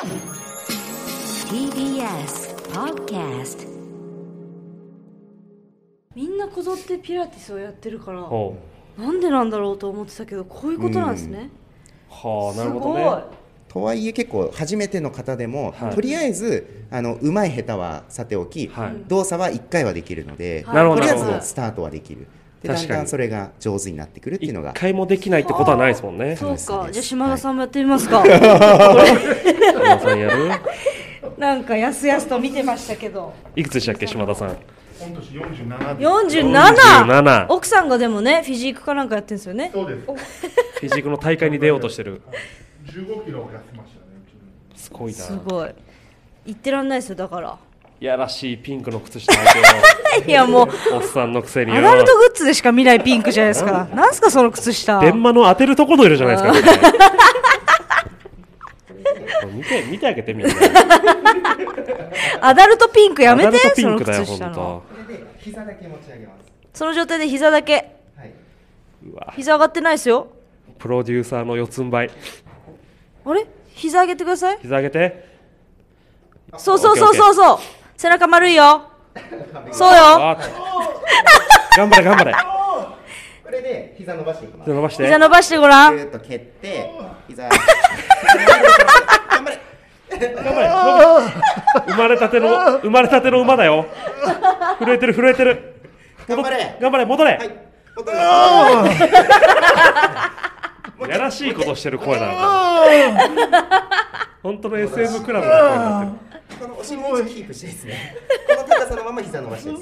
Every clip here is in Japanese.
TBS Podcast。 みんなこぞってピラティスをやってるからほなんでなんだろうと思ってたけど、こういうことなんですね。 はあ、なるほどすね。 とはいえ結構初めての方でも、 はいとりあえずうまい下手はさておき、 はい動作は1回はできるので、 はいなるほどとりあえなるほどずスタートはできる。で確かにだんだんそれが上手になってくるっていうのが一回もできないってことはないですもんね。 そうか、 楽しさですじゃあ島田さんもやってみますか。 皆さんやる？ なんかやすやすと見てましたけど。 いくつでしたっけ、島田さん。 今年47です。 47。 47 奥さんがでもね、フィジークかなんかやってるんですよね。 そうです。 フィジークの大会に出ようとしてる。 15キロ痩せましたね。 すごいな。 すごい。言ってらんないですよ、だから。 いやらしいピンクの靴下履いていやもうるおっさんのくせによ。 アダルトグッズでしか見ないピンクじゃないですか。なんすかその靴下。 電話の当てるところいるじゃないですか。見てあげてみんな。 アダルトピンクやめてアダルトピそのンクだよ靴下の。 本これで膝だけ持ち上げます。 その状態で膝だけ。 はい、 当。うわ、 膝上がってないですよ。 プロデューサーの四つん這い。 あれ膝上げてください。 膝上げて。 そうそうそうそうそう。背中丸いよ。そうよ。 あ頑張れ頑張れ。 これで膝伸ばしていきます。 伸ばして。 膝伸ばしてごらん。 ぐーっと蹴って膝頑張れ。 生まれたての馬だよ。震えてる震えてる。 頑張れ。 頑張れ戻れ。 はい、戻る。 やらしいことしてる声なのか。本当の SM クラブの声になってる。 このお尻の位置をキープしてですね。この高さのまま膝伸ばしてです。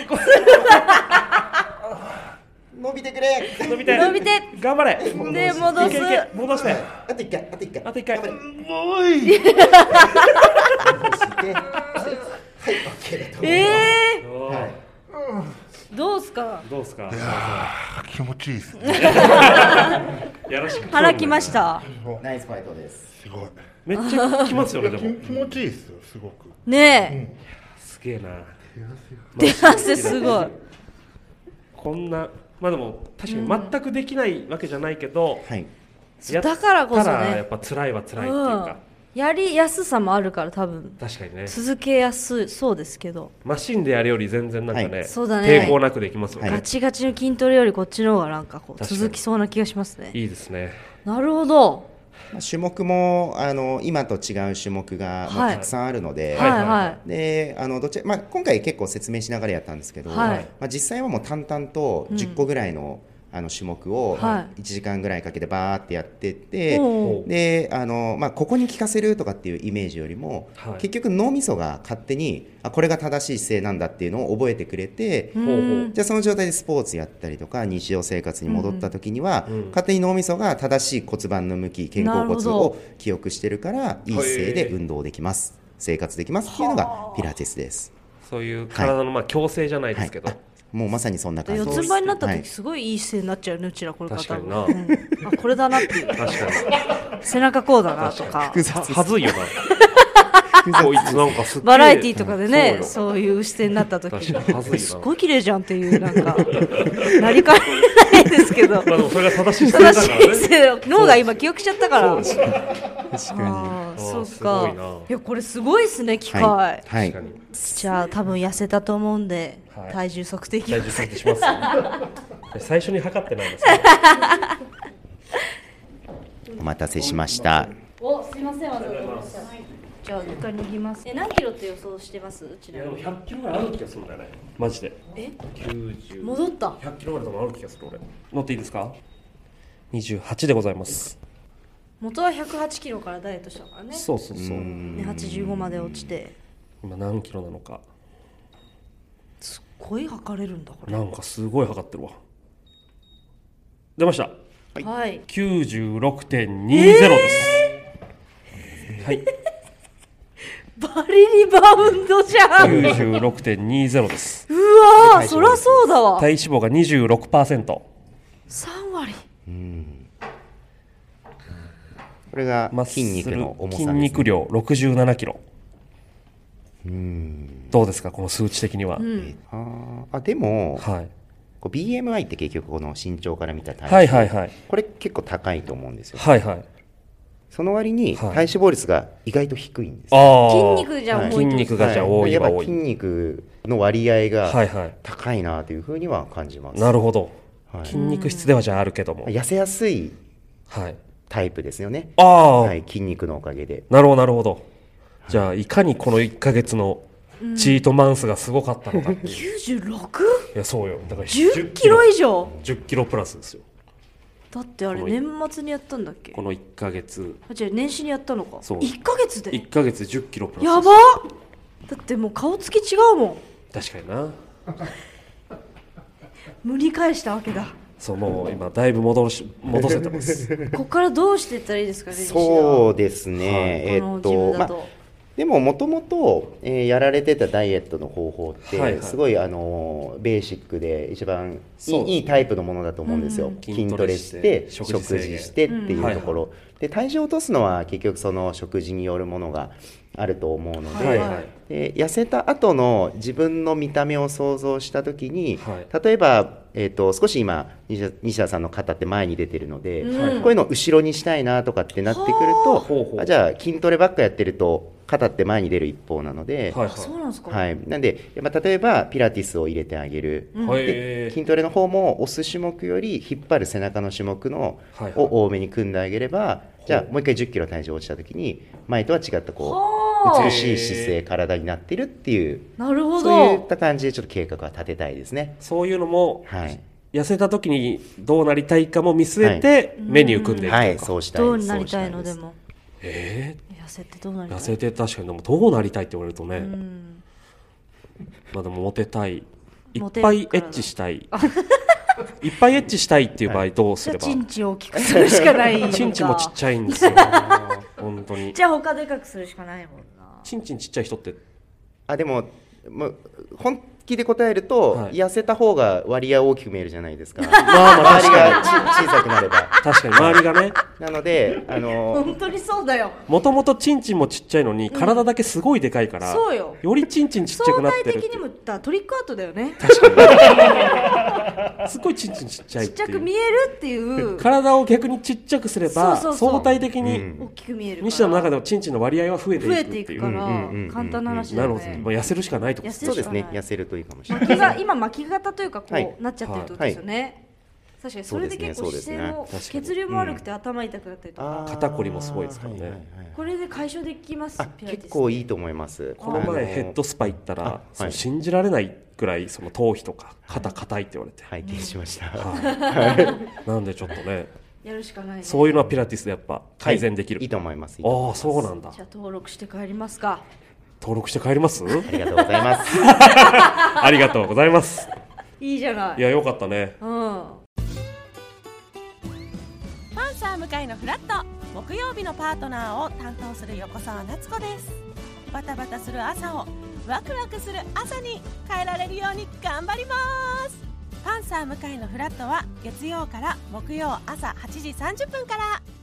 伸びてくれ。 伸びて伸びて。 頑張れ。 で戻すいけいけ戻して。 あと一回、あと一回。 あと一回頑張れ。 おい。 戻して。はい、OK だと思います。はい。 どうすか。 どうすか。 気持ちいいですね。 やらしく。 腹きまし。た。 ナイスファイトです。 すごい。 めっちゃきますよねでも。 気持ちいいですよ。すごく。 ねすげえな。 え。手汗すごい。 こんなまあでも確かに全くできないわけじゃないけど。 はい。 やっだからこそたらやっね。 ぱ辛いは辛いっていうか。 やりやすさもあるから多分確かにね。 続けやすそうですけど。 マシンでやるより全然なんかはね。 そうだね抵抗なくできますよね。 ガチガチの筋トレよりこっちの方がなんかこう確かに続きそうな気がしますね。 いいですね。 なるほど。 種目も今と違う種目がもうはいたくさんあるので、 はいはで今回結構説明しながらやったんですけど、 はい実際はもう淡々と10個ぐらいの、種目をはい 1時間ぐらいかけてバーってやってって、 おうでここに効かせるとかっていうイメージよりも、 はい結局脳みそが勝手にこれが正しい姿勢なんだっていうのを覚えてくれて、 ほうほう。 じゃあその状態でスポーツやったりとか日常生活に戻った時には、 うん勝手に脳みそが正しい骨盤の向き肩甲骨なるほどを記憶してるからいい姿勢で運動できます生活できますっていうのがピラティスです。 そういう体のまあ矯正じゃないですけど。 はい、もうまさにそんな感じ四です。 つん這いになったはい時すごいいい姿勢になっちゃうね、うちらこれから確かになあこれだなっていう確かに。 背中こうだなとか複雑ですはずいよな。こいつなんかすっげえバラエティーとかでね、 そうよそういう姿勢になった時確かにはずいなすごい綺麗じゃんっていうなんかなりかねないですけどまあでもそれが正しい姿正しい勢だからね。 姿勢脳が今記憶しちゃったから確かに。 そうすごいなか。いやこれすごいですね機械、 はい、はい確かに。 じゃあ多分痩せたと思うんで、 はい体重測定いきます体重測定しますよ。最初に測ってないですね。 お待たせしました。 おすいませんわざわざじゃあ一回脱ぎます何キロって予想してますちいやでもなみに 100キロぐらいある気がするんだよね。マジで。 え 90。 戻った 100キロぐらい多分ある気がする俺。乗っていいですか？28でございます。 元は108キロからダイエットしたからねそうそうそう。 で85まで落ちて今何キロなのか。 すっごい測れるんだこれなんかすごい測ってるわ。出ました。 はい 96.20です。はい。 バリリバウンドじゃん 96.20です。 うわーそりゃそうだわ体脂肪が 26%。 3割これがマッスル筋肉の重さです、ね。 筋肉量67キロ。どうですかこの数値的には。 でも、 はい。 こう BMI って結局この身長から見た体重、 はいはいはい。 これ結構高いと思うんですよ。 はいはい。 その割にはい体脂肪率が意外と低いんです、 筋肉じゃはい多い筋肉がじゃあ多いは多い、 やっぱ筋肉の割合はいがは高いなというふうには感じまい、 す。 なるほど、 はい筋肉質ではじゃああるけども、 痩せやすいはい、 タイプですよね。 ああ、 はい、筋肉のおかげで。 なるほどなるほど。じゃあいかにこの1ヶ月のチートマンスがすごかったのかっていう、 96?10 いやそうよ、だからキロ以上 10キロプラスですよ、 だってあれこの年末にやったんだっけ。 この1ヶ月、 あ、違う、年始にやったのか。 そう 1ヶ月で 1ヶ月10キロプラスやばっ。だってもう顔つき違うもん。 確かにな。 無理返したわけだ。 そう、もう今だいぶ戻せてますここからどうしていったらいいですかね。 そうですね、 このジムだと、 でももともとやられてたダイエットの方法って、 はいはいすごいベーシックで一番そういいタイプのものだと思うんですよ、 うん筋トレして食食事制限事してっていうところ、 うんで体重を落とすのは結局その食事によるものがあると思うので、 はいはいで痩せた後の自分の見た目を想像した時に、 はい例えば、少し今西田さんの肩って前に出てるので、 うんこういうのを後ろにしたいなとかってなってくると、 ほうほうあじゃあ筋トレばっかやってると肩って前に出る一方なので、 はいはいそうなんですか。 はい、なんで、やっぱ例えばピラティスを入れてあげる、 うんはいで筋トレの方も押す種目より引っ張る背中の種目のはいはいを多めに組んであげれば、じゃあもう一回10キロ体重落ちた時に前とは違ったこはあう美しい姿勢体になってるっていう、 なるほそういっど。 た感じでちょっと計画は立てたいですね。 そういうのもはい、 痩せた時にどうなりたいかも見据えてメニュー組んでいくとか、 はい、そうしたいどうです。 になりたいのそうしたでも。 痩痩せてどうなりたい。 せて確かにでもどうなりたいって言われるとね、 うん。 まあでもモテたい、いっモテぱいエるからッチしたいいっぱいエッチしたいっていう場合どうすじゃあれば、 チンチンを大きくするしかないのか。 チンチンもちっちゃいんですよ本当に。 じゃあ他でかくするしかないもんな。 チンチンちっちゃい人ってでもう本気で答えると、 はい痩せた方が割合大きく見えるじゃないですか。 まあまあ周りが小さくなれば。 確かに周りがね、 なので本当にそうだよ。 もともとチンチンもちっちゃいのに体だけすごいでかいから、 そうよ。 よりチンチンちっちゃく相なってるって対的にもトリックアートだよね。 すごいチンチンちっちゃいちっていうっちゃく見えるっていう。 体を逆にちっちゃくすればそうそうそう相対的にうん大きく見えるから。 西田の中でもチンチンの割合は増えていく増えっていう。 ていくから簡単な話だなるほど、 よね。 もう痩せるしかないってことですね。 痩せるそうですね、痩せるといいかもしれない。 今巻き型というかこはいうなっちゃってるってことですよね。確かにそれで結構そうですね姿勢もそうですね血流も悪くて頭痛くなったりとか。 肩こりもすごいですからねはいはいはいこれで解消できます。ピラティス結構いいと思います。 この前ヘッドスパ行ったら、 はいその信じられないぐらいその頭皮とか肩硬いって言われて、 拝見しました。 なんでちょっとね、 やるしかないね。 そういうのはピラティスでやっぱ改善できる。 いいと思います。いいと思いああ、 ますそうなんだ。 じゃあ登録して帰りますか。 登録して帰りますありがとうございます。 ありがとうございます。 いいじゃないい。 や、よかったね。 うん。 パンサー向かいのフラット、木曜日のパートナーを担当する横澤夏子です。バタバタする朝をワクワクする朝に変えられるように頑張ります。パンサー向かいのフラットは月曜から木曜朝8時30分から。